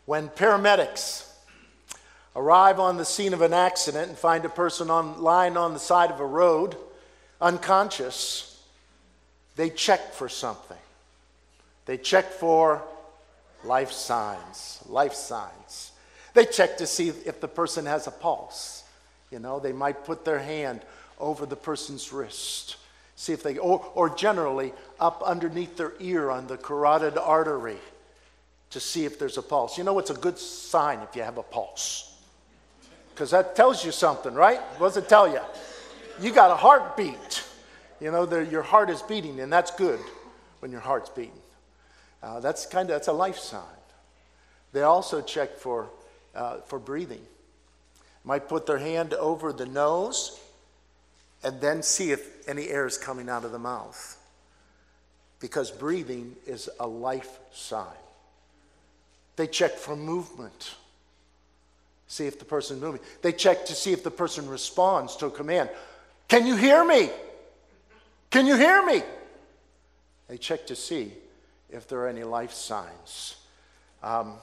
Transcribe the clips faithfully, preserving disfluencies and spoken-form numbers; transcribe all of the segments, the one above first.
When paramedics arrive on the scene of an accident and find a person on, lying on the side of a road, unconscious, they check for something. They check for life signs, life signs. They check to see if the person has a pulse. You know, they might put their hand over the person's wrist, see if they, or, or generally up underneath their ear on the carotid artery to see if there's a pulse. You know, it's a good sign if you have a pulse, because that tells you something, right? What does it tell you? You got a heartbeat. You know, your heart is beating, and that's good when your heart's beating. Uh, that's kind of that's a life sign. They also check for uh, for breathing. Might put their hand over the nose and then see if any air is coming out of the mouth, because breathing is a life sign. They check for movement. See if the person's moving. They check to see if the person responds to a command. Can you hear me? Can you hear me? They check to see if there are any life signs. Um,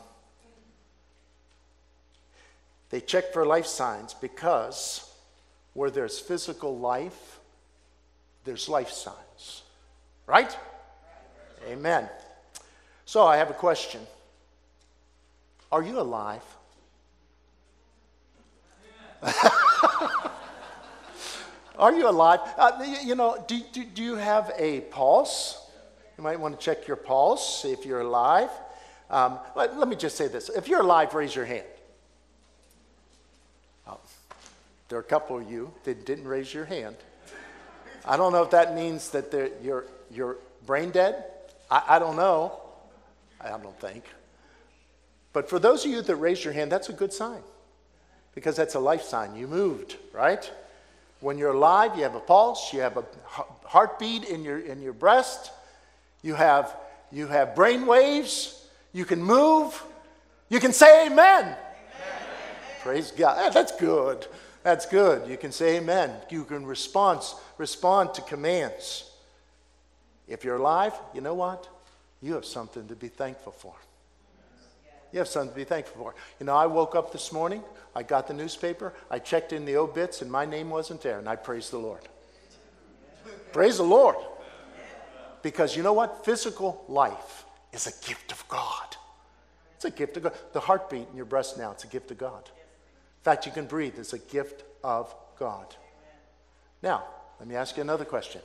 they check for life signs because where there's physical life, there's life signs. Right? Amen. So I have a question. Are you alive? Are you alive? Uh, you know, do, do, do you have a pulse? You might want to check your pulse, see if you're alive. Um, let, let me just say this. If you're alive, raise your hand. Oh, there are a couple of you that didn't raise your hand. I don't know if that means that you're, you're brain dead. I, I don't know. I don't think. But for those of you that raised your hand, that's a good sign, because that's a life sign. You moved, right? When you're alive, you have a pulse, you have a heartbeat in your in your breast, you have you have brain waves, you can move, you can say amen. Amen. Praise God. Eh, that's good. That's good. You can say amen. You can respond respond to commands. If you're alive, you know what? You have something to be thankful for. You have something to be thankful for. You know, I woke up this morning, I got the newspaper, I checked in the obits, and my name wasn't there, and I praised the Lord. Praise the Lord. Because you know what? Physical life is a gift of God. It's a gift of God. The heartbeat in your breast now, it's a gift of God. In fact, you can breathe. It's a gift of God. Now, let me ask you another question.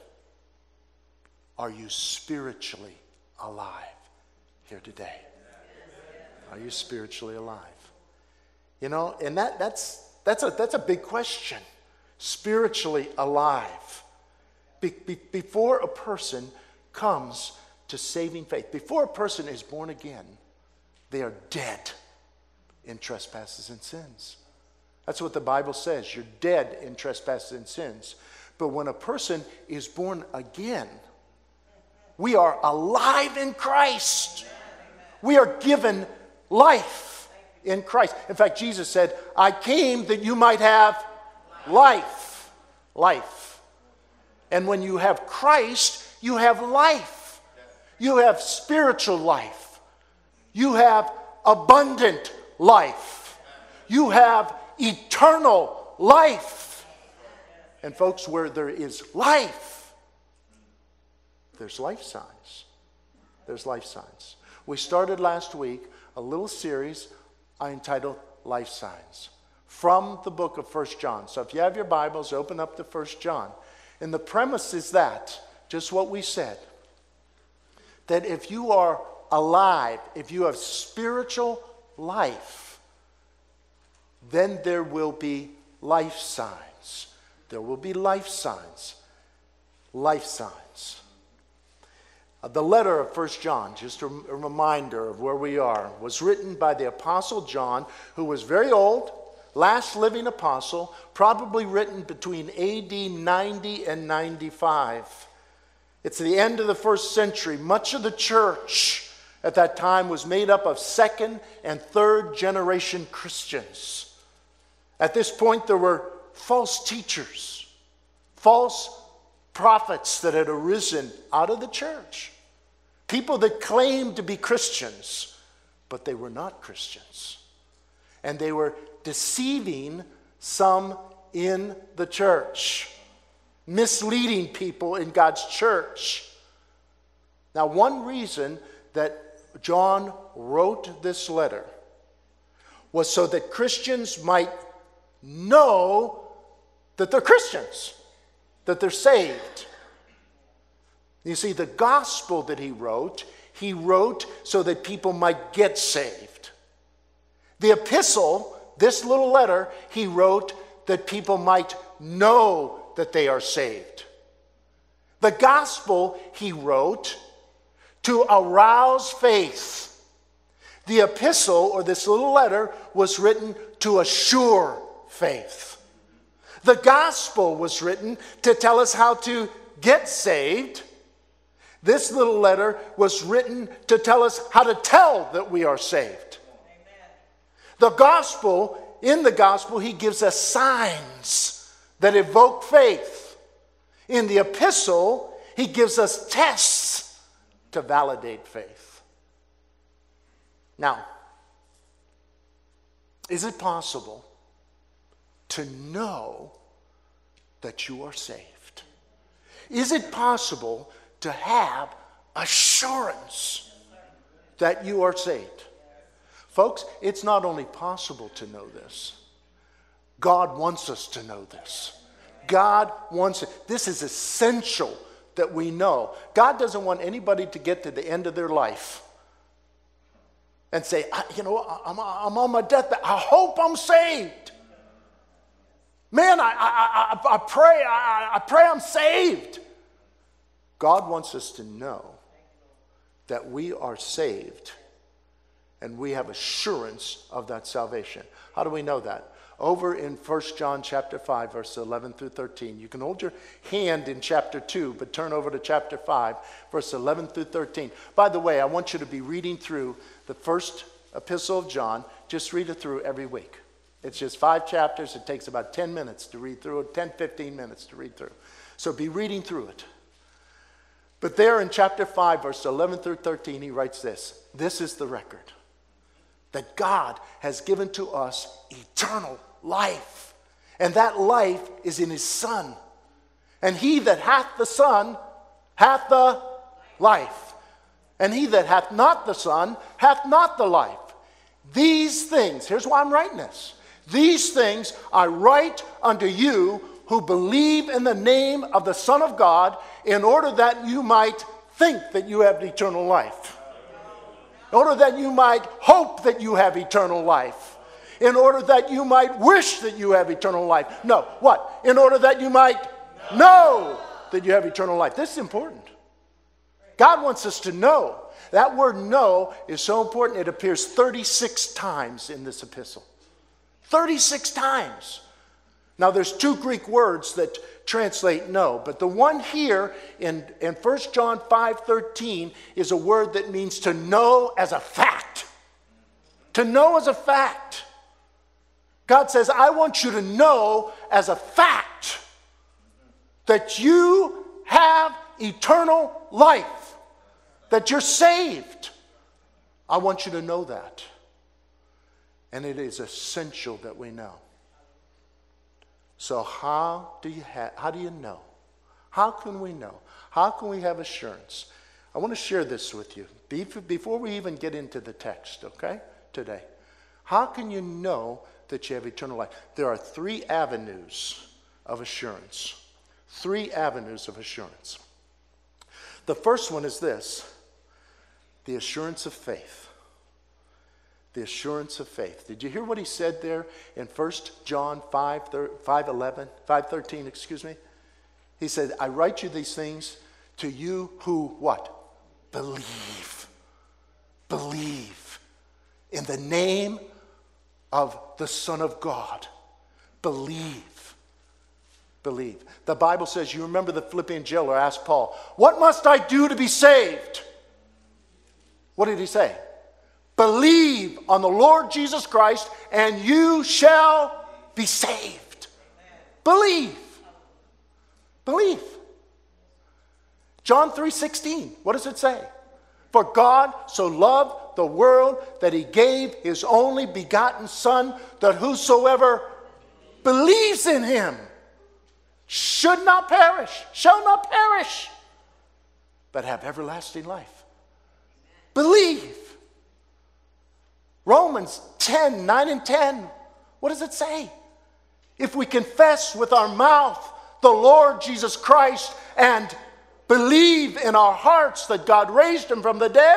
Are you spiritually alive here today? Are you spiritually alive? You know, and that, that's, that's, a, that's a big question. Spiritually alive. Be, be, before a person comes to saving faith, before a person is born again, they are dead in trespasses and sins. That's what the Bible says. You're dead in trespasses and sins. But when a person is born again, we are alive in Christ. We are given life in Christ. In fact, Jesus said, I came that you might have life. Life. And when you have Christ, you have life. You have spiritual life. You have abundant life. You have eternal life. And folks, where there is life, there's life signs. There's life signs. We started last week a little series I entitled Life Signs from the book of First John. So if you have your Bibles, open up to First John. And the premise is that, just what we said, that if you are alive, if you have spiritual life, then there will be life signs. There will be life signs. Life signs. The letter of First John, just a reminder of where we are, was written by the Apostle John, who was very old, last living apostle, probably written between A D ninety and ninety-five. It's the end of the first century. Much of the church at that time was made up of second and third generation Christians. At this point, there were false teachers, false prophets that had arisen out of the church. People that claimed to be Christians, but they were not Christians. And they were deceiving some in the church, misleading people in God's church. Now, one reason that John wrote this letter was so that Christians might know that they're Christians, that they're saved. You see, the gospel that he wrote, he wrote so that people might get saved. The epistle, this little letter, he wrote that people might know that they are saved. The gospel he wrote to arouse faith. The epistle, or this little letter, was written to assure faith. The gospel was written to tell us how to get saved. This little letter was written to tell us how to tell that we are saved. Amen. The gospel, in the gospel, he gives us signs that evoke faith. In the epistle, he gives us tests to validate faith. Now, is it possible to know that you are saved? Is it possible to have assurance that you are saved? Folks, it's not only possible to know this. God wants us to know this. God wants it. This is essential that we know. God doesn't want anybody to get to the end of their life and say, you know, I'm, I'm on my deathbed. I hope I'm saved. Man, I, I, I, I pray, I, I pray I'm saved. God wants us to know that we are saved and we have assurance of that salvation. How do we know that? Over in First John chapter five, verse eleven through thirteen. You can hold your hand in chapter two, but turn over to chapter five, verse eleven through thirteen. By the way, I want you to be reading through the first epistle of John. Just read it through every week. It's just five chapters. It takes about ten minutes to read through it, ten, fifteen minutes to read through. So be reading through it. But there in chapter five, verse eleven through thirteen, he writes this. This is the record. That God has given to us eternal life. And that life is in his Son. And he that hath the Son hath the life. And he that hath not the Son hath not the life. These things, here's why I'm writing this. These things I write unto you who believe in the name of the Son of God, in order that you might think that you have eternal life. In order that you might hope that you have eternal life. In order that you might wish that you have eternal life. No, what? In order that you might know that you have eternal life. This is important. God wants us to know. That word know is so important. It appears thirty-six times in this epistle. thirty-six times. Now there's two Greek words that translate know, but the one here in, in First John five thirteen is a word that means to know as a fact. To know as a fact. God says, I want you to know as a fact that you have eternal life, that you're saved. I want you to know that. And it is essential that we know. So how do you ha- how do you know? How can we know? How can we have assurance? I want to share this with you before we even get into the text, okay, today. How can you know that you have eternal life? There are three avenues of assurance. Three avenues of assurance. The first one is this: the assurance of faith. The assurance of faith. Did you hear what he said there in First John five, eleven, five thirteen, excuse me? He said, I write you these things to you who, what? Believe. Believe in the name of the Son of God. Believe. Believe. The Bible says, you remember the Philippian jailer asked Paul, what must I do to be saved? What did he say? Believe on the Lord Jesus Christ and you shall be saved. Believe. Believe. John three sixteen. What does it say? For God so loved the world that he gave his only begotten Son, that whosoever believes in him should not perish, shall not perish, but have everlasting life. Believe. Romans ten, nine and ten. What does it say? If we confess with our mouth the Lord Jesus Christ and believe in our hearts that God raised him from the dead,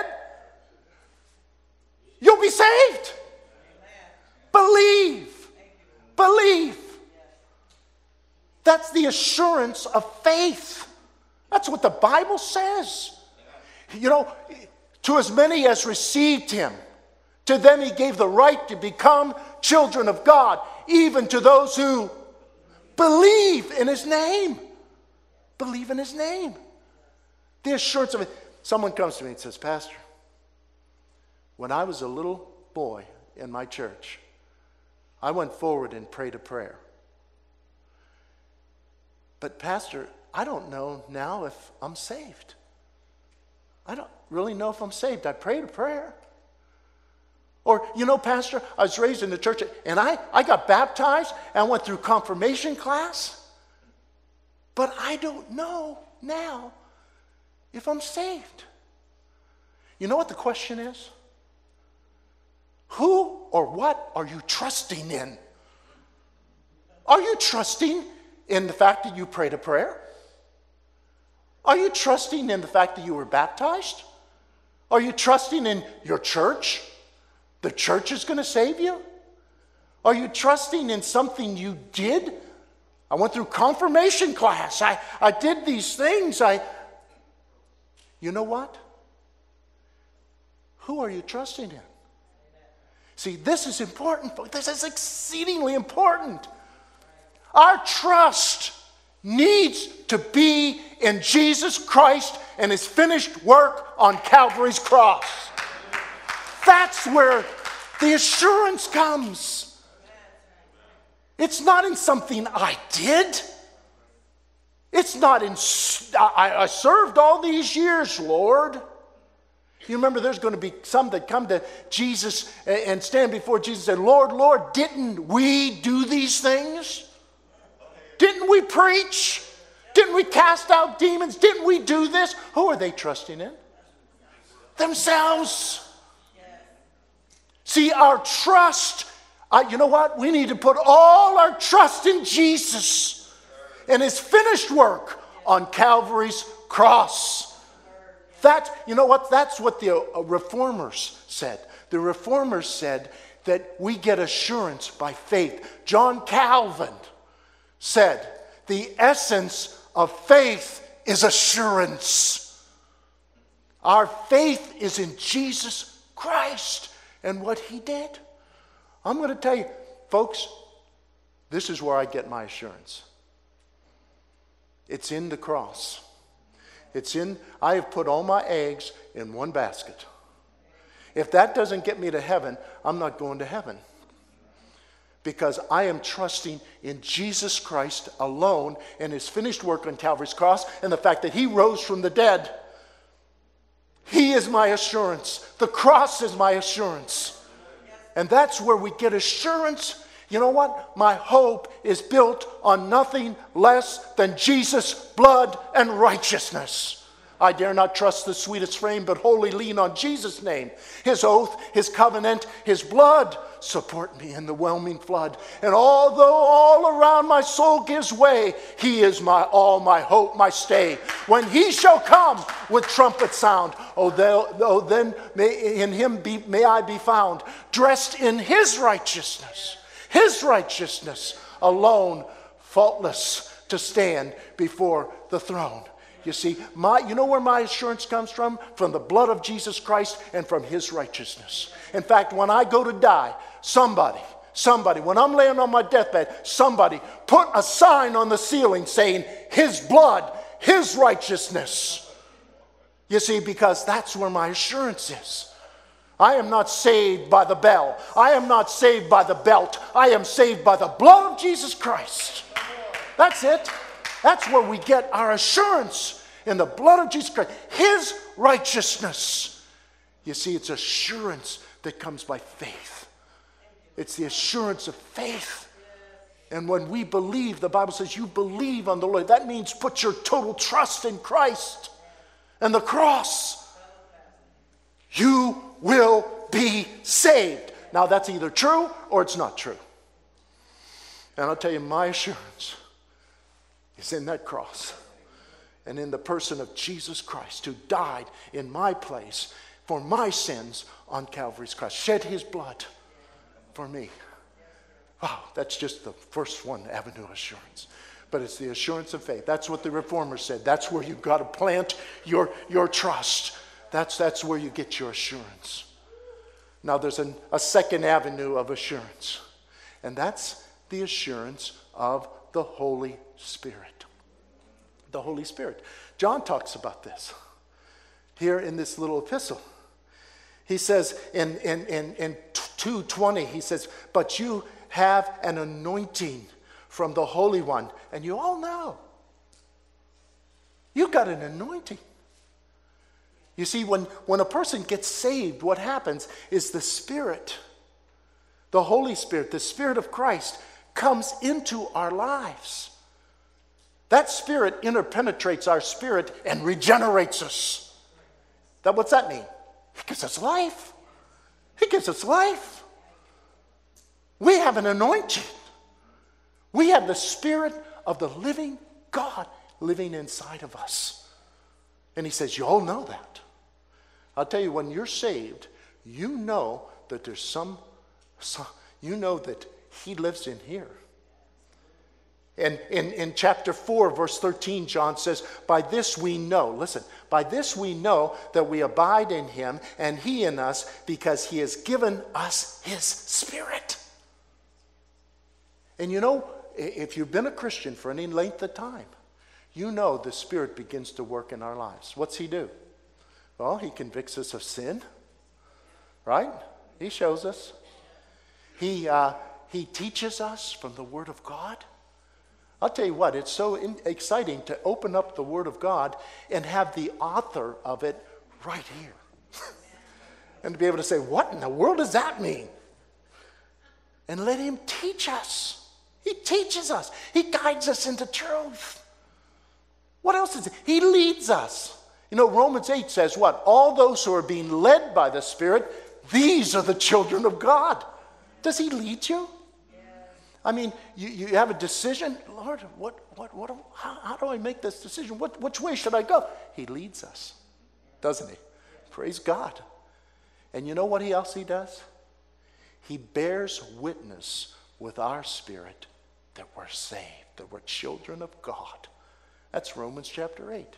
you'll be saved. Believe. Believe. That's the assurance of faith. That's what the Bible says. You know, to as many as received him, to them he gave the right to become children of God, even to those who believe in his name. Believe in his name. The assurance of it. Someone comes to me and says, Pastor, when I was a little boy in my church, I went forward and prayed a prayer. But Pastor, I don't know now if I'm saved. I don't really know if I'm saved. I prayed a prayer. Or, you know, Pastor, I was raised in the church and I, I got baptized and went through confirmation class. But I don't know now if I'm saved. You know what the question is? Who or what are you trusting in? Are you trusting in the fact that you prayed a prayer? Are you trusting in the fact that you were baptized? Are you trusting in your church? The church is going to save you? Are you trusting in something you did? I went through confirmation class. I, I did these things. I, you know what? Who are you trusting in? See, this is important. This is exceedingly important. Our trust needs to be in Jesus Christ and his finished work on Calvary's cross. That's where the assurance comes. It's not in something I did. It's not in, I, I served all these years, Lord. You remember there's going to be some that come to Jesus and stand before Jesus and say, Lord, Lord, didn't we do these things? Didn't we preach? Didn't we cast out demons? Didn't we do this? Who are they trusting in? Themselves. See, our trust, uh, you know what? We need to put all our trust in Jesus and his finished work on Calvary's cross. That, you know what? That's what the uh, reformers said. The reformers said that we get assurance by faith. John Calvin said, the essence of faith is assurance. Our faith is in Jesus Christ and what he did. I'm going to tell you, folks, this is where I get my assurance. It's in the cross. It's in, I have put all my eggs in one basket. If that doesn't get me to heaven, I'm not going to heaven. Because I am trusting in Jesus Christ alone and his finished work on Calvary's cross and the fact that he rose from the dead. He is my assurance. The cross is my assurance. And that's where we get assurance. You know what? My hope is built on nothing less than Jesus' blood and righteousness. I dare not trust the sweetest frame, but wholly lean on Jesus' name. His oath, his covenant, his blood support me in the whelming flood. And although all around my soul gives way, he is my all, my hope, my stay. When he shall come with trumpet sound, oh, oh then may in him be, may I be found, dressed in his righteousness, his righteousness alone, faultless, to stand before the throne. You see, my, you know where my assurance comes from? From the blood of Jesus Christ and from his righteousness. In fact, when I go to die, somebody, somebody, when I'm laying on my deathbed, somebody put a sign on the ceiling saying, his blood, his righteousness. You see, because that's where my assurance is. I am not saved by the bell. I am not saved by the belt. I am saved by the blood of Jesus Christ. That's it. That's where we get our assurance, in the blood of Jesus Christ. His righteousness. You see, it's assurance that comes by faith. It's the assurance of faith. And when we believe, the Bible says you believe on the Lord. That means put your total trust in Christ and the cross. You will be saved. Now that's either true or it's not true. And I'll tell you, my assurance is in that cross and in the person of Jesus Christ, who died in my place for my sins on Calvary's cross, shed his blood for me. Wow, that's just the first one avenue of assurance. But it's the assurance of faith. That's what the Reformers said. That's where you've got to plant your, your trust. That's, that's where you get your assurance. Now there's an, a second avenue of assurance, and that's the assurance of the Holy Spirit. The Holy Spirit. John talks about this here in this little epistle. He says in, in, in, in two twenty, he says, but you have an anointing from the Holy One. And you all know. You got an anointing. You see, when, when a person gets saved, what happens is the Spirit, the Holy Spirit, the Spirit of Christ, comes into our lives. That Spirit interpenetrates our spirit and regenerates us. That, what's that mean? He gives us life. He gives us life. We have an anointing. We have the Spirit of the living God living inside of us. And he says, you all know that. I'll tell you, when you're saved, you know that there's some, some you know that he lives in here. And in, in chapter four, verse thirteen, John says, by this we know, listen, by this we know that we abide in him and he in us, because he has given us his Spirit. And you know, if you've been a Christian for any length of time, you know the Spirit begins to work in our lives. What's he do? Well, he convicts us of sin, right? He shows us. He, uh, he teaches us from the Word of God. I'll tell you what, it's so in- exciting to open up the Word of God and have the author of it right here. And to be able to say, what in the world does that mean? And let him teach us. He teaches us. He guides us into truth. What else is it? He leads us. You know, Romans eight says what? All those who are being led by the Spirit, these are the children of God. Does he lead you? I mean, you, you have a decision. Lord, what, what, what, how, how do I make this decision? What, which way should I go? He leads us, doesn't he? Praise God. And you know what else he does? He bears witness with our spirit that we're saved, that we're children of God. That's Romans chapter eight.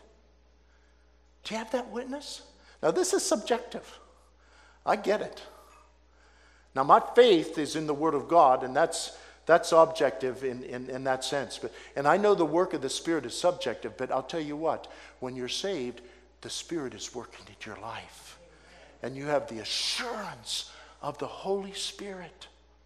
Do you have that witness? Now, this is subjective. I get it. Now, my faith is in the Word of God, and that's that's objective in, in, in that sense. But, and I know the work of the Spirit is subjective, but I'll tell you what, when you're saved, the Spirit is working in your life. And you have the assurance of the Holy Spirit.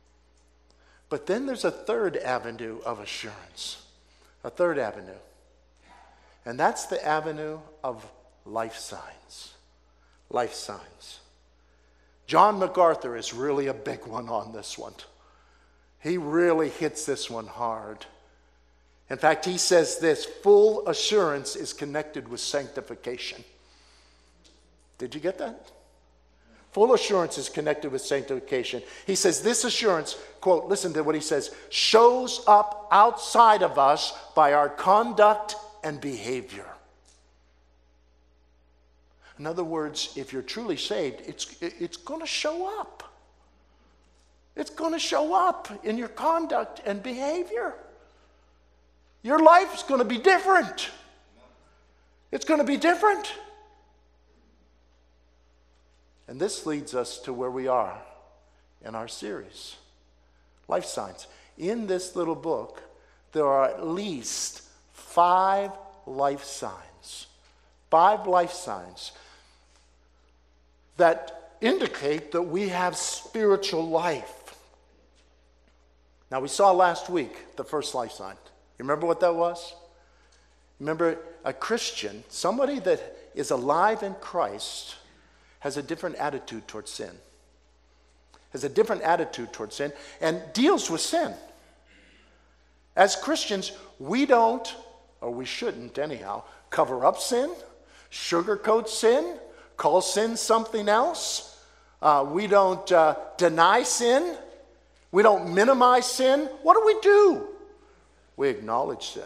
But then there's a third avenue of assurance. A third avenue. And that's the avenue of life signs. Life signs. John MacArthur is really a big one on this one. He really hits this one hard. In fact, he says this, full assurance is connected with sanctification. Did you get that? Full assurance is connected with sanctification. He says this assurance, quote, listen to what he says, shows up outside of us by our conduct and behavior. In other words, if you're truly saved, it's, it's going to show up. It's going to show up in your conduct and behavior. Your life's going to be different. It's going to be different. And this leads us to where we are in our series, Life Signs. In this little book, there are at least five life signs. Five life signs that indicate that we have spiritual life. Now, we saw last week the first life sign. You remember what that was? Remember, a Christian, somebody that is alive in Christ, has a different attitude towards sin. Has a different attitude towards sin and deals with sin. As Christians, we don't, or we shouldn't anyhow, cover up sin, sugarcoat sin, call sin something else. Uh, we don't uh, deny sin. We don't minimize sin. What do we do? We acknowledge sin.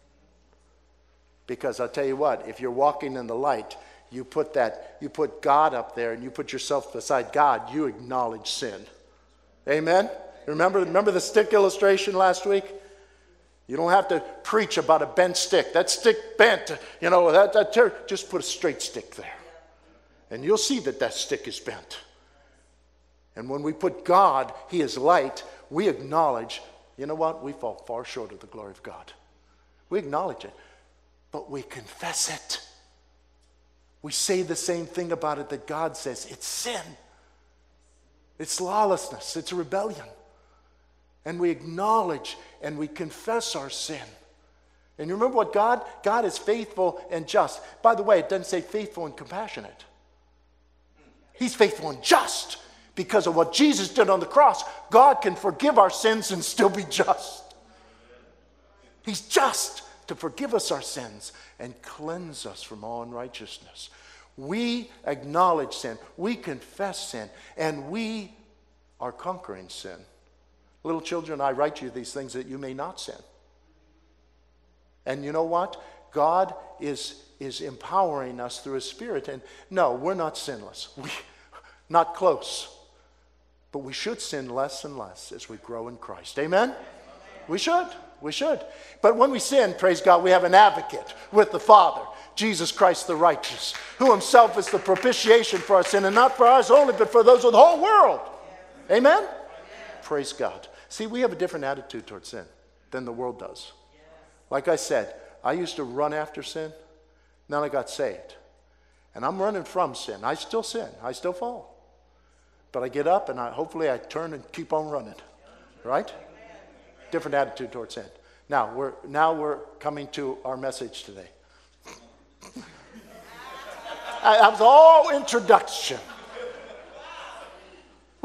Because I'll tell you what, if you're walking in the light, you put that, you put God up there and you put yourself beside God, you acknowledge sin. Amen? Remember, remember the stick illustration last week? You don't have to preach about a bent stick. That stick bent, you know, that, that ter- just put a straight stick there. And you'll see that that stick is bent. And when we put God, He is light, we acknowledge, you know what? We fall far short of the glory of God. We acknowledge it, but we confess it. We say the same thing about it that God says. It's sin. It's lawlessness. It's rebellion. And we acknowledge and we confess our sin. And you remember what God? God is faithful and just. By the way, it doesn't say faithful and compassionate. He's faithful and just. Because of what Jesus did on the cross, God can forgive our sins and still be just. He's just to forgive us our sins and cleanse us from all unrighteousness. We acknowledge sin, we confess sin, and we are conquering sin. Little children, I write you these things that you may not sin. And you know what? God is, is empowering us through His Spirit. And no, we're not sinless. We, not close. But we should sin less and less as we grow in Christ. Amen? We should. We should. But when we sin, praise God, we have an advocate with the Father, Jesus Christ the righteous, who Himself is the propitiation for our sin, and not for ours only, but for those of the whole world. Amen? Praise God. See, we have a different attitude towards sin than the world does. Like I said, I used to run after sin. Then I got saved. And I'm running from sin. I still sin. I still fall. But I get up and I, hopefully I turn and keep on running. Right? Different attitude towards sin. Now we're, now we're coming to our message today. That was all introduction. Woo!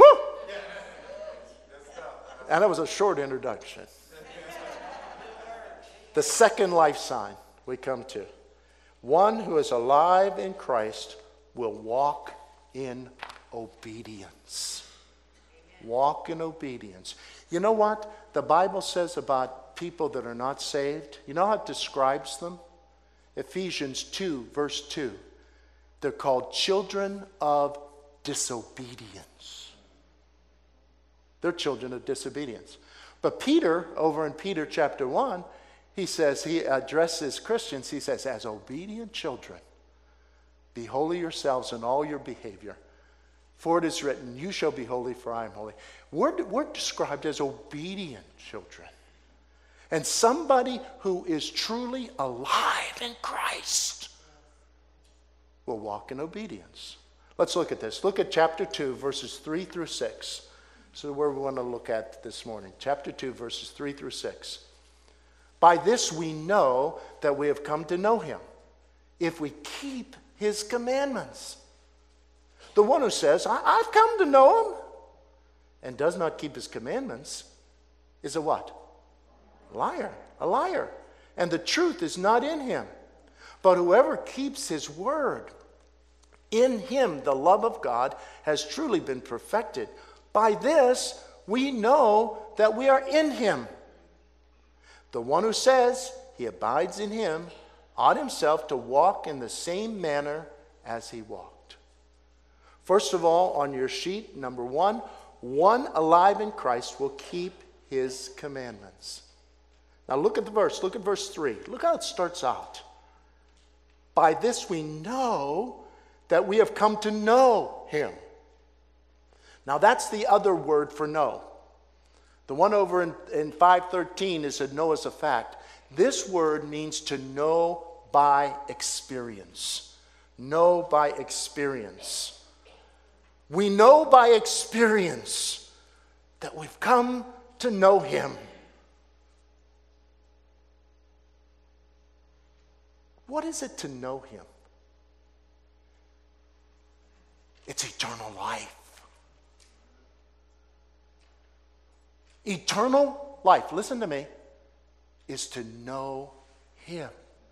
And it was a short introduction. The second life sign we come to. One who is alive in Christ will walk in obedience. Walk in obedience. You know what the Bible says about people that are not saved? You know how it describes them? Ephesians two, verse two. They're called children of disobedience. They're children of disobedience. But Peter, over in Peter chapter one, he says, he addresses Christians, he says, as obedient children, be holy yourselves in all your behavior. For it is written, you shall be holy, for I am holy. We're, we're described as obedient children. And somebody who is truly alive in Christ will walk in obedience. Let's look at this. Look at chapter two, verses three through six. So where we want to look at this morning. Chapter two, verses three through six. By this we know that we have come to know Him, if we keep His commandments. The one who says, I- I've come to know Him, and does not keep His commandments, is a what? Liar. A liar. And the truth is not in him. But whoever keeps His word, in him the love of God has truly been perfected. By this we know that we are in Him. The one who says he abides in Him ought himself to walk in the same manner as He walked. First of all, on your sheet, number one, one alive in Christ will keep His commandments. Now look at the verse. Look at verse three. Look how it starts out. By this we know that we have come to know Him. Now that's the other word for know. The one over in, in five thirteen is to know as a fact. This word means to know by experience. Know by experience. We know by experience that we've come to know Him. What is it to know Him? It's eternal life. Eternal life, listen to me, is to know him.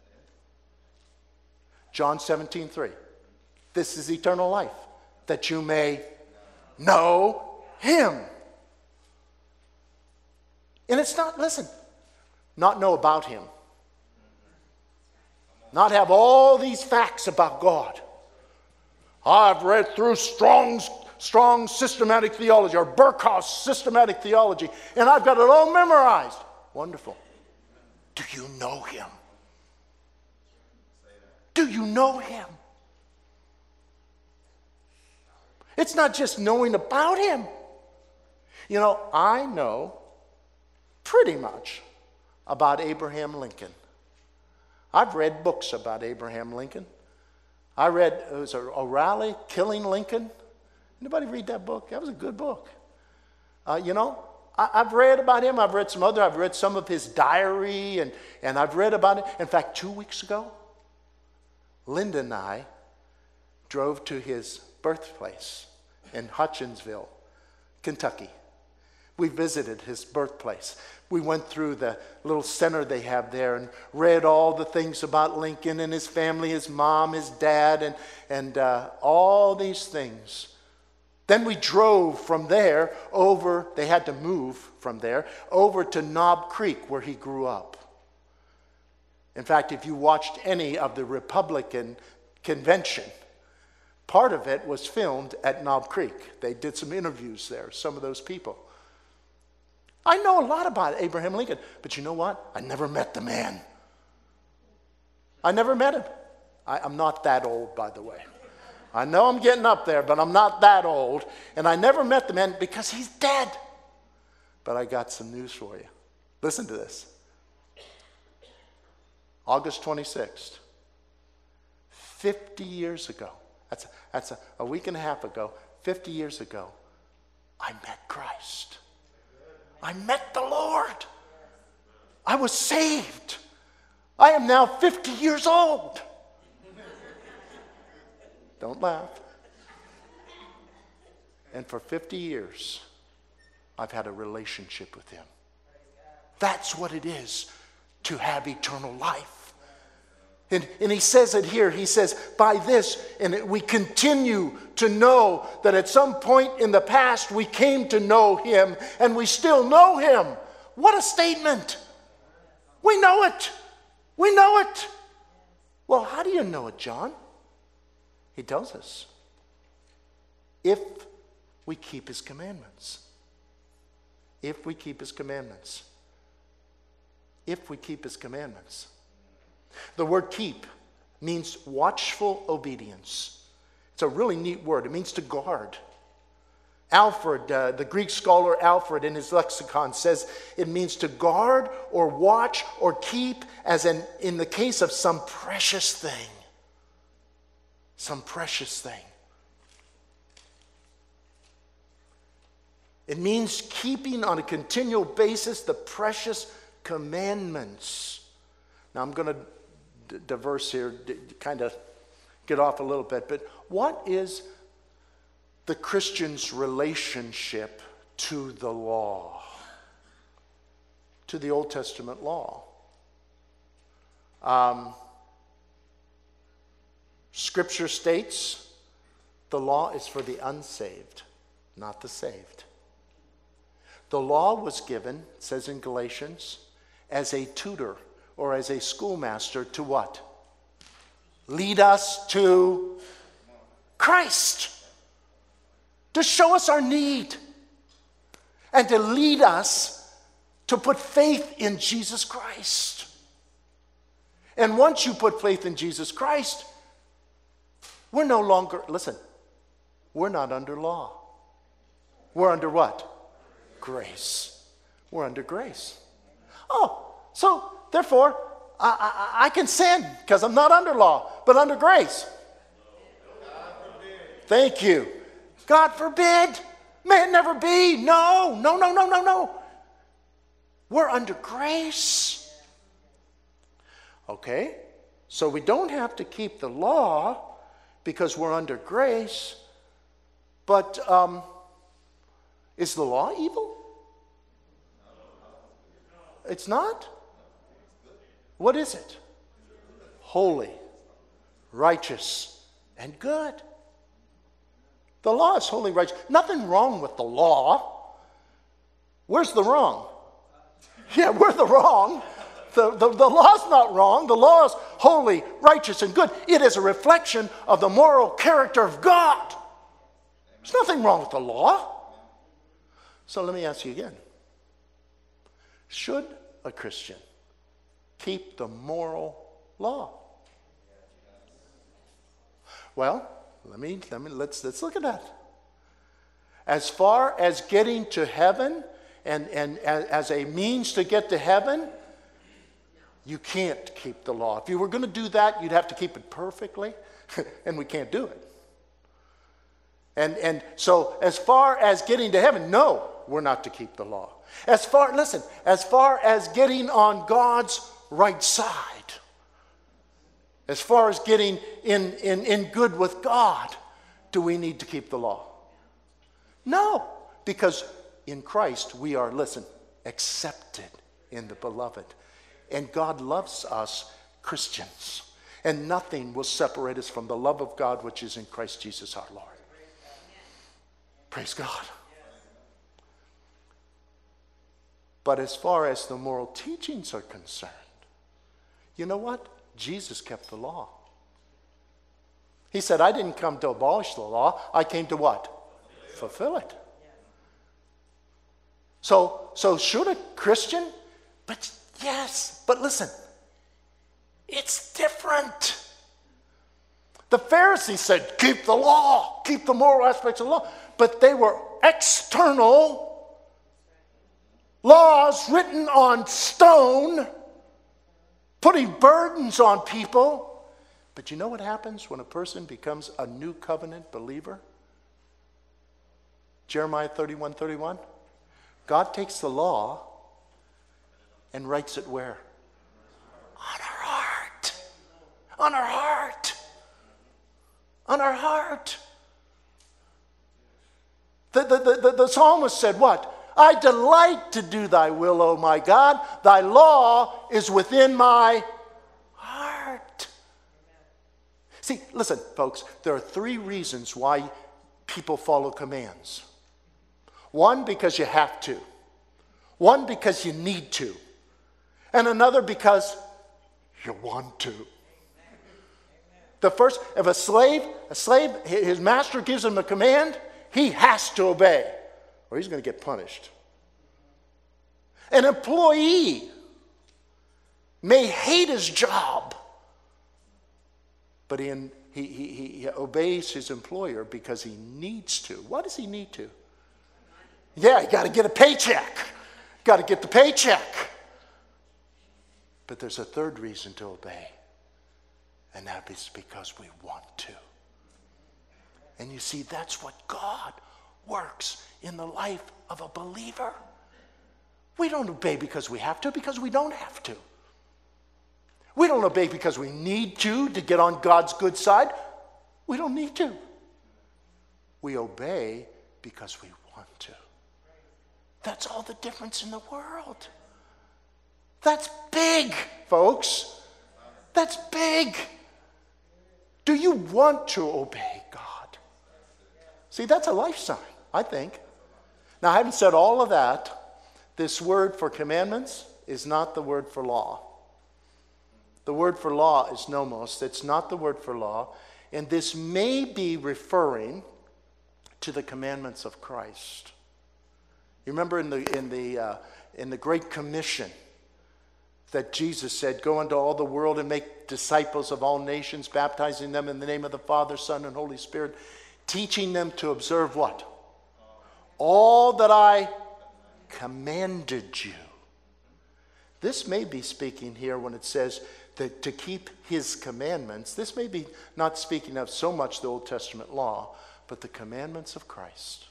John seventeen three. This is eternal life, that you may know him. And it's not, listen, not know about him. Not have all these facts about God. I've read through Strong's, Strong's systematic theology or Burkhoff's systematic theology, and I've got it all memorized. Wonderful. Do you know him? Do you know him? It's not just knowing about him. You know, I know pretty much about Abraham Lincoln. I've read books about Abraham Lincoln. I read, it was O'Reilly, Killing Lincoln. Anybody read that book? That was a good book. Uh, you know, I, I've read about him. I've read some other, I've read some of his diary, and, and I've read about it. In fact, two weeks ago, Linda and I drove to his birthplace in Hutchinsville, Kentucky. We visited his birthplace. We went through the little center they have there and read all the things about Lincoln and his family, his mom, his dad, and, and uh, all these things. Then we drove from there over, they had to move from there, over to Knob Creek where he grew up. In fact, if you watched any of the Republican convention, part of it was filmed at Knob Creek. They did some interviews there, some of those people. I know a lot about Abraham Lincoln, but you know what? I never met the man. I never met him. I, I'm not that old, by the way. I know I'm getting up there, but I'm not that old. And I never met the man because he's dead. But I got some news for you. Listen to this. August twenty-sixth, fifty years ago, that's, a, that's a, a week and a half ago, fifty years ago, I met Christ. I met the Lord. I was saved. I am now fifty years old. Don't laugh. And for fifty years, I've had a relationship with him. That's what it is to have eternal life. And, and he says it here. He says, by this, and we continue to know that at some point in the past we came to know him and we still know him. What a statement. We know it. We know it. Well, how do you know it, John? He tells us. If we keep his commandments. If we keep his commandments. If we keep his commandments. The word keep means watchful obedience. It's a really neat word. It means to guard. Alfred, uh, the Greek scholar Alfred in his lexicon says it means to guard or watch or keep as in, in the case of some precious thing. Some precious thing. It means keeping on a continual basis the precious commandments. Now I'm going to d- diverse here, d- kind of get off a little bit, but what is the Christian's relationship to the law? To the Old Testament law? Um, Scripture states the law is for the unsaved, not the saved. The law was given, it says in Galatians, as a tutor or as a schoolmaster to what? Lead us to Christ. To show us our need. And to lead us to put faith in Jesus Christ. And once you put faith in Jesus Christ, we're no longer, listen, we're not under law. We're under what? Grace. We're under grace. Oh, so therefore, I, I, I can sin because I'm not under law, but under grace. Thank you. God forbid. May it never be. No, no, no, no, no, no. We're under grace. Okay, so we don't have to keep the law because we're under grace, But um, is the law evil? It's not? What is it? Holy, righteous, and good. The law is holy, righteous. Nothing wrong with the law. Where's the wrong? Yeah, we're the wrong. The, the, the law's not wrong. The law is holy, righteous, and good. It is a reflection of the moral character of God. There's nothing wrong with the law. So let me ask you again. Should a Christian keep the moral law? Well, let me, let me let's let's look at that. As far as getting to heaven and, and as, as a means to get to heaven, you can't keep the law. If you were going to do that, you'd have to keep it perfectly, and we can't do it. And, and so as far as getting to heaven, no, we're not to keep the law. As far, listen, as far as getting on God's right side, as far as getting in, in, in good with God, do we need to keep the law? No, because in Christ we are, listen, accepted in the beloved. And God loves us, Christians. And nothing will separate us from the love of God which is in Christ Jesus our Lord. Praise God. But as far as the moral teachings are concerned, you know what? Jesus kept the law. He said, I didn't come to abolish the law. I came to what? Fulfill it. So, so should a Christian? But yes, but listen, it's different. The Pharisees said, keep the law, keep the moral aspects of the law. But they were external laws written on stone, putting burdens on people. But you know what happens when a person becomes a new covenant believer? Jeremiah thirty-one thirty-one. God takes the law and writes it where? On our heart. On our heart. On our heart. The, the, the, the psalmist said what? I delight to do thy will, O my God. Thy law is within my heart. See, listen, folks, there are three reasons why people follow commands. One, because you have to. One, because you need to. And another, because you want to. The first, if a slave, a slave, his master gives him a command, he has to obey, or he's going to get punished. An employee may hate his job, but he, he, he, he obeys his employer because he needs to. Why does he need to? Yeah, you got to get a paycheck. Got to get the paycheck. But there's a third reason to obey, and that is because we want to. And you see, that's what God works in the life of a believer. We don't obey because we have to, because we don't have to. We don't obey because we need to to get on God's good side. We don't need to. We obey because we want to. That's all the difference in the world. That's big, folks. That's big. Do you want to obey God? See, that's a life sign, I think. Now, I haven't said all of that. This word for commandments is not the word for law. The word for law is nomos. It's not the word for law. And this may be referring to the commandments of Christ. You remember in the, in the, uh, in the Great Commission that Jesus said, go into all the world and make disciples of all nations, baptizing them in the name of the Father, Son, and Holy Spirit, teaching them to observe what? All that I commanded you. This may be speaking here when it says that to keep his commandments. This may be not speaking of so much the Old Testament law, but the commandments of Christ.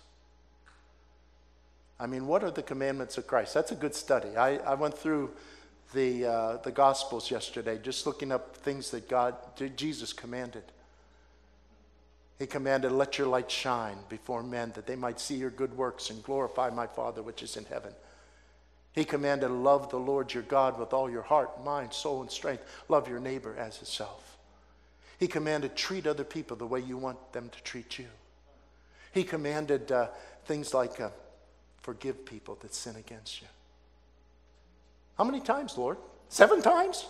I mean, what are the commandments of Christ? That's a good study. I, I went through the uh, the Gospels yesterday, just looking up things that God, Jesus commanded. He commanded, let your light shine before men, that they might see your good works and glorify my Father which is in heaven. He commanded, love the Lord your God with all your heart, mind, soul, and strength. Love your neighbor as yourself. He commanded, treat other people the way you want them to treat you. He commanded uh, things like, uh, forgive people that sin against you. How many times, Lord? Seven times?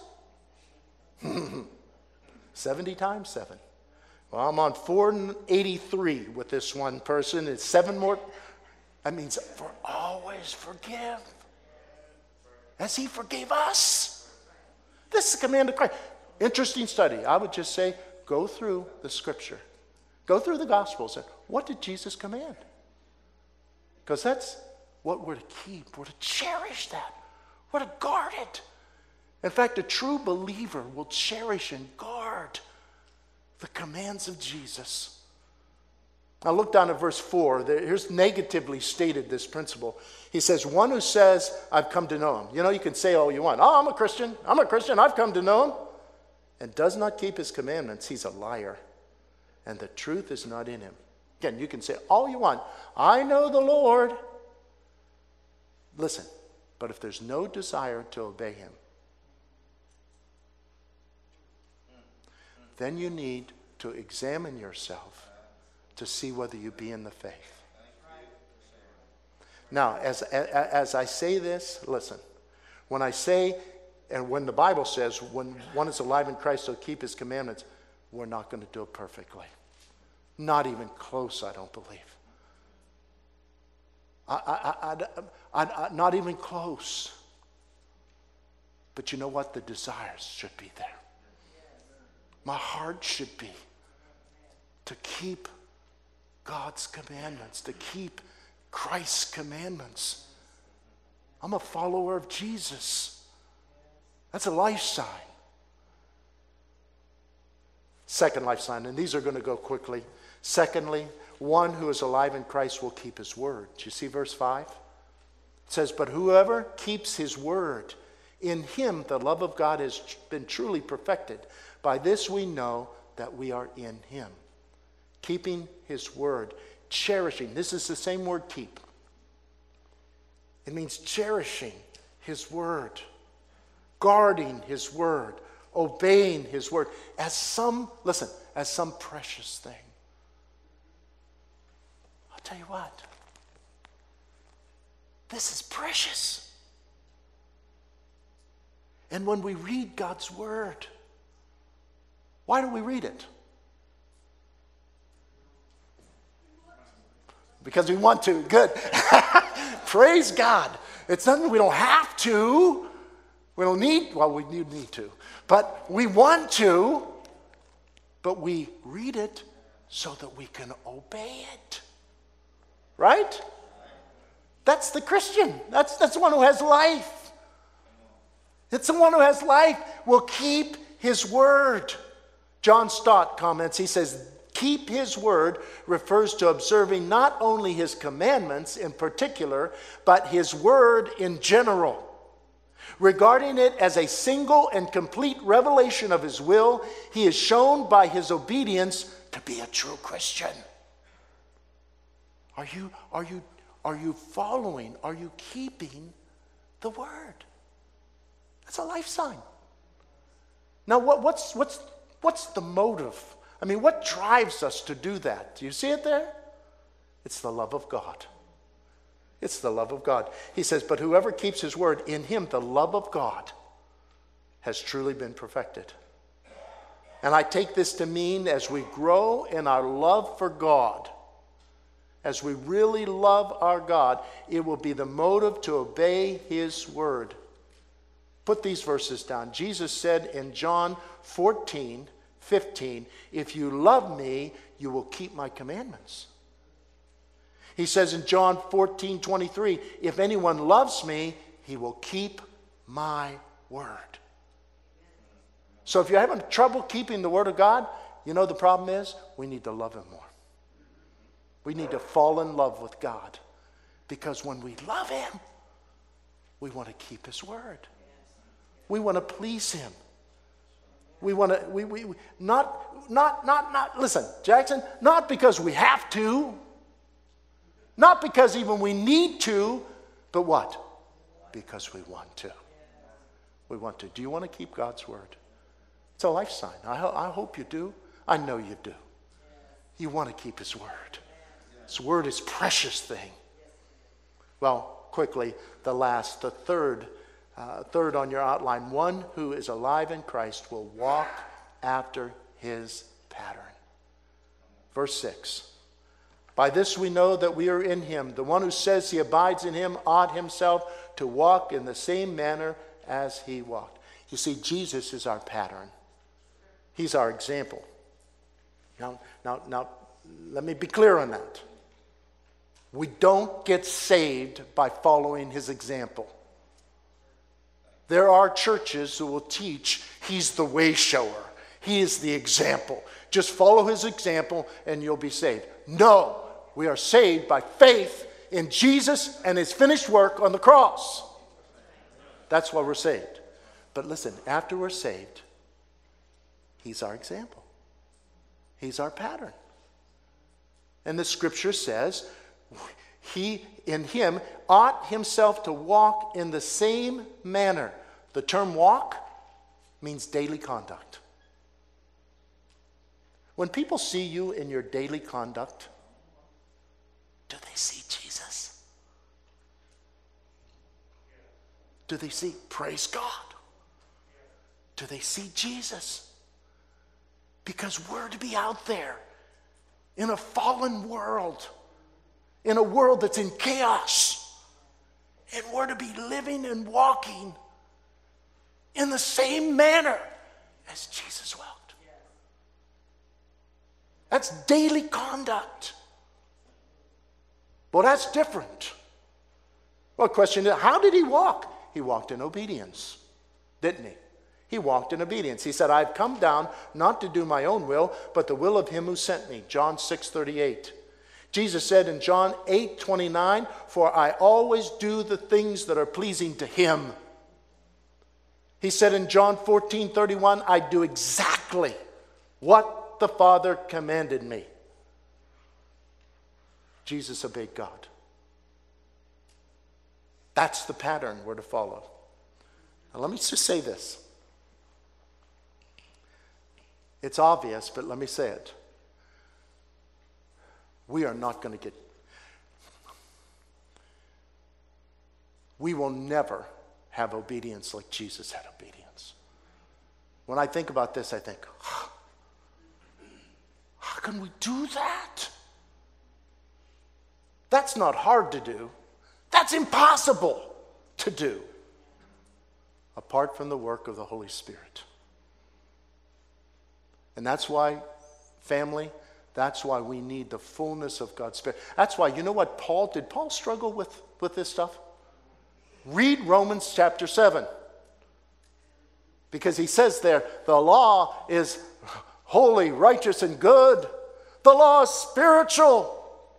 seventy times seven. Well, I'm on four eighty-three with this one person. It's seven more. That means for always forgive, as he forgave us. This is the command of Christ. Interesting study. I would just say, go through the scripture. Go through the Gospels. And what did Jesus command? Because that's what we're to keep. We're to cherish that. We're to guard it. In fact, a true believer will cherish and guard the commands of Jesus. Now look down at verse four. Here's negatively stated this principle. He says, one who says, I've come to know him. You know, you can say all you want. Oh, I'm a Christian. I'm a Christian. I've come to know him. And does not keep his commandments. He's a liar. And the truth is not in him. Again, you can say all you want. I know the Lord. Listen, but if there's no desire to obey him, then you need to examine yourself to see whether you be in the faith. Now, as, as, as I say this, listen, when I say, and when the Bible says, when one is alive in Christ, he'll keep his commandments, we're not going to do it perfectly. Not even close, I don't believe. I, I, I, I, I, not even close. But you know what? The desires should be there. My heart should be to keep God's commandments, to keep Christ's commandments. I'm a follower of Jesus. That's a life sign. Second life sign, and these are going to go quickly. Secondly, one who is alive in Christ will keep his word. Do you see verse five? It says, but whoever keeps his word, in him the love of God has been truly perfected. By this we know that we are in him. Keeping his word, cherishing. This is the same word, keep. It means cherishing his word, guarding his word, obeying his word as some, listen, as some precious thing. I'll tell you what, this is precious. And when we read God's word, why do we read it? Because we want to. Good. Praise God. It's nothing we don't have to. We don't need, well, we need, need to. But we want to. But we read it so that we can obey it. Right? That's the Christian. That's, that's the one who has life. It's the one who has life will keep his word. John Stott comments, he says, keep his word refers to observing not only his commandments in particular, but his word in general. Regarding it as a single and complete revelation of his will, he is shown by his obedience to be a true Christian. Are you, are you, are you following, are you keeping the word? That's a life sign. Now, what, what's, what's, what's the motive? I mean, what drives us to do that? Do you see it there? It's the love of God. It's the love of God. He says, but whoever keeps his word, in him the love of God has truly been perfected. And I take this to mean as we grow in our love for God, as we really love our God, it will be the motive to obey his word. Put these verses down. Jesus said in John fourteen, fifteen, if you love me, you will keep my commandments. He says in John fourteen, twenty-three, if anyone loves me, he will keep my word. So if you're having trouble keeping the word of God, you know the problem is we need to love him more. We need to fall in love with God. Because when we love him, we want to keep his word. We want to please him. We want to, we, we, we, not, not, not, not, listen, Jackson, not because we have to, not because even we need to, but what? Because we want to. We want to. Do you want to keep God's word? It's a life sign. I, ho- I hope you do. I know you do. You want to keep his word. His word is a precious thing. Well, quickly, the last, the third, uh, third on your outline. One who is alive in Christ will walk after his pattern. Verse six. By this we know that we are in him. The one who says he abides in him ought himself to walk in the same manner as he walked. You see, Jesus is our pattern. He's our example. Now, now, now, let me be clear on that. We don't get saved by following his example. There are churches who will teach he's the way shower. He is the example. Just follow his example and you'll be saved. No, we are saved by faith in Jesus and his finished work on the cross. That's why we're saved. But listen, after we're saved, he's our example. He's our pattern. And the scripture says, he in him ought himself to walk in the same manner. The term walk means daily conduct. When people see you in your daily conduct, do they see Jesus? Do they see, praise God? Do they see Jesus? Because we're to be out there in a fallen world, in a world that's in chaos, and we're to be living and walking in the same manner as Jesus walked. That's daily conduct. Well, that's different. Well, the question is, how did he walk? He walked in obedience, didn't he? He walked in obedience. He said, I've come down not to do my own will, but the will of him who sent me. John six thirty-eight. Jesus said in John eight twenty-nine, for I always do the things that are pleasing to him. He said in John fourteen thirty-one, I do exactly what the Father commanded me. Jesus obeyed God. That's the pattern we're to follow. Now let me just say this. It's obvious, but let me say it. We are not going to get, we will never have obedience like Jesus had obedience. When I think about this, I think, huh, how can we do that? That's not hard to do. That's impossible to do apart from the work of the Holy Spirit. And that's why, family, that's why we need the fullness of God's Spirit. That's why, you know what Paul, did Paul struggle with, with this stuff? Read Romans chapter seven. Because he says there, the law is holy, righteous, and good. The law is spiritual.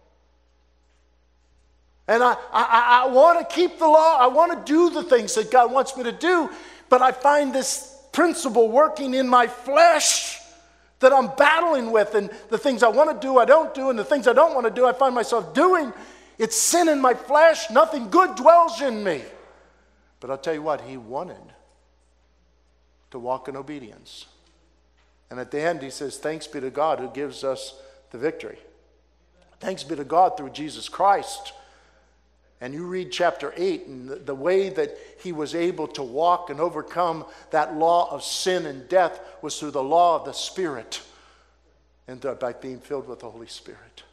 And I, I, I want to keep the law. I want to do the things that God wants me to do. But I find this principle working in my flesh that I'm battling with. And the things I want to do, I don't do. And the things I don't want to do, I find myself doing. It's sin in my flesh. Nothing good dwells in me. But I'll tell you what, he wanted to walk in obedience. And at the end, he says, thanks be to God who gives us the victory. Thanks be to God through Jesus Christ. And you read chapter eight, and the, the way that he was able to walk and overcome that law of sin and death was through the law of the Spirit and by being filled with the Holy Spirit.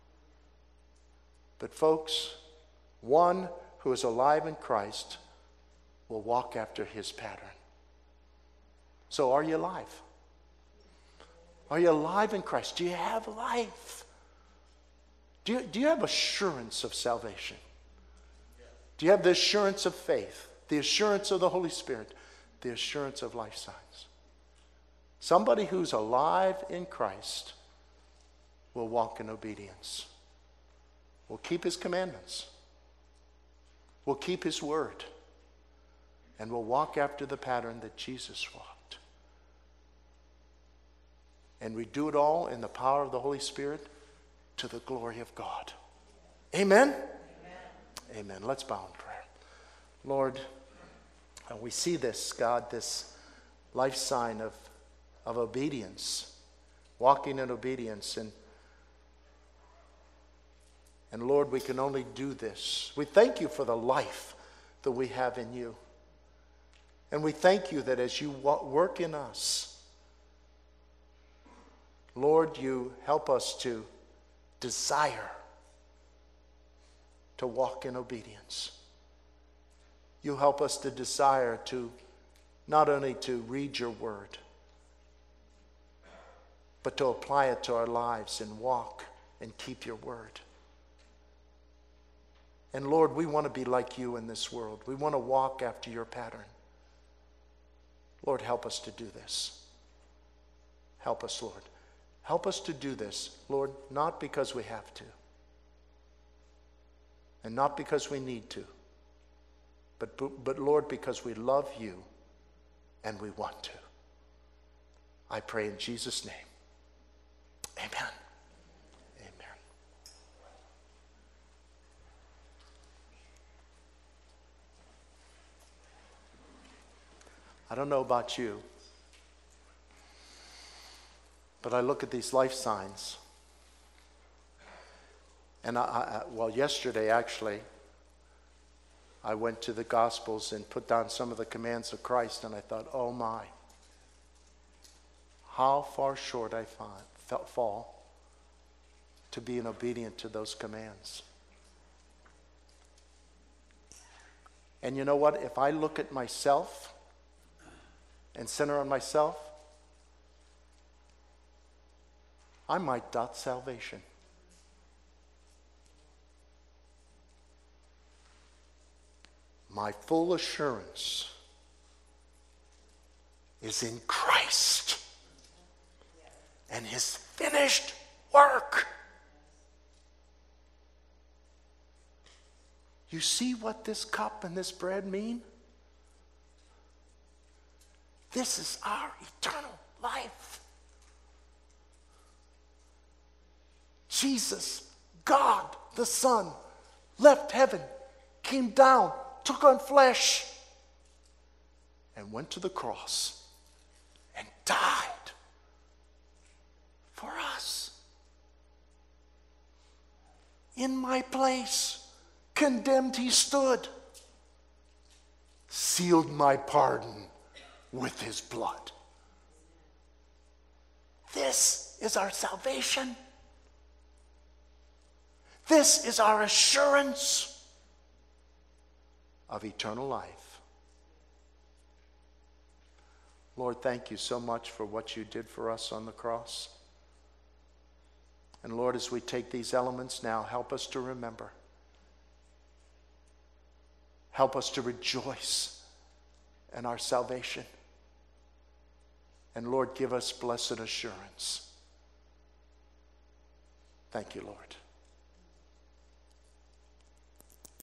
But folks, one who is alive in Christ will walk after his pattern. So are you alive? Are you alive in Christ? Do you have life? Do you, do you have assurance of salvation? Do you have the assurance of faith, the assurance of the Holy Spirit, the assurance of life signs? Somebody who's alive in Christ will walk in obedience, will keep his commandments, will keep his word, and will walk after the pattern that Jesus walked. And we do it all in the power of the Holy Spirit to the glory of God. Amen? Amen. Amen. Let's bow in prayer. Lord, and we see this, God, this life sign of, of obedience, walking in obedience. And, and Lord, we can only do this. We thank you for the life that we have in you. And we thank you that as you work in us, Lord, you help us to desire to walk in obedience. You help us to desire to not only to read your word, but to apply it to our lives and walk and keep your word. And Lord, we want to be like you in this world. We want to walk after your pattern. Lord, help us to do this. Help us, Lord. Help us to do this, Lord, not because we have to, and not because we need to, but, but Lord, because we love you and we want to. I pray in Jesus' name. Amen. Amen. I don't know about you, but I look at these life signs, and I, I, well, yesterday actually, I went to the Gospels and put down some of the commands of Christ, and I thought, oh my, how far short I find, felt, fall to being obedient to those commands. And you know what? If I look at myself and center on myself, I might doubt salvation. My full assurance is in Christ and his finished work. You see what this cup and this bread mean? This is our eternal life. Jesus, God the Son, left heaven, came down, took on flesh, and went to the cross and died for us. In my place, condemned he stood, sealed my pardon with his blood. This is our salvation. This is our assurance of eternal life. Lord, thank you so much for what you did for us on the cross. And Lord, as we take these elements now, help us to remember. Help us to rejoice in our salvation. And Lord, give us blessed assurance. Thank you, Lord.